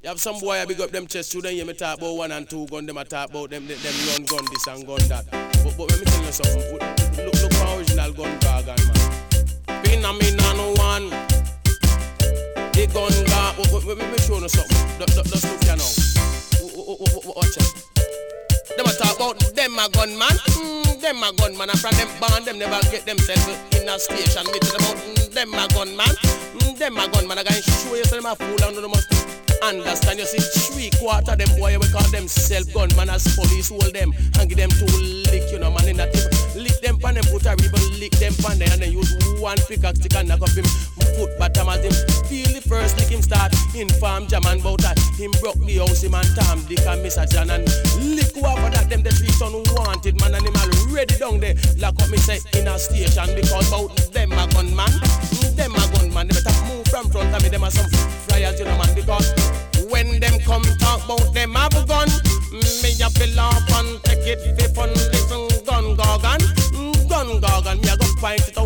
You have some boy I big up them chest through them, hear me talk about 1 and 2 gun, them I talk about them run gun this and gun that. But let me tell you something, look for original gun gargan, man. Phenomena no one. The gun gargan, let me show you something. Just look here now. Watch it. Them a talk about them a gunman, them a gunman, and from them band them never get themselves in a station. Me tell them about them a gunman, them a gunman. I can show you so them a fool and they must understand. You see 3/4 them boy we call them self-gunman as police hold them and give them 2 lick, you know man in that tip. Lick them pan them put a ribbon, lick them pan there and then use 1 pickaxe stick and knock up him foot bottom as him feel the first lick him start inform Jaman about that. Him broke the house him and Tom Dick and Mr. John and lick over that them the 3 son wanted man and him all ready down there lock up me say in a station because about them a gunman, them a gunman. They better move from front of me, them a some flyers, you know man, because when them come talk about them have a gun, me a fill up and take it for fun. Listen, gun gargan, me a go find it out.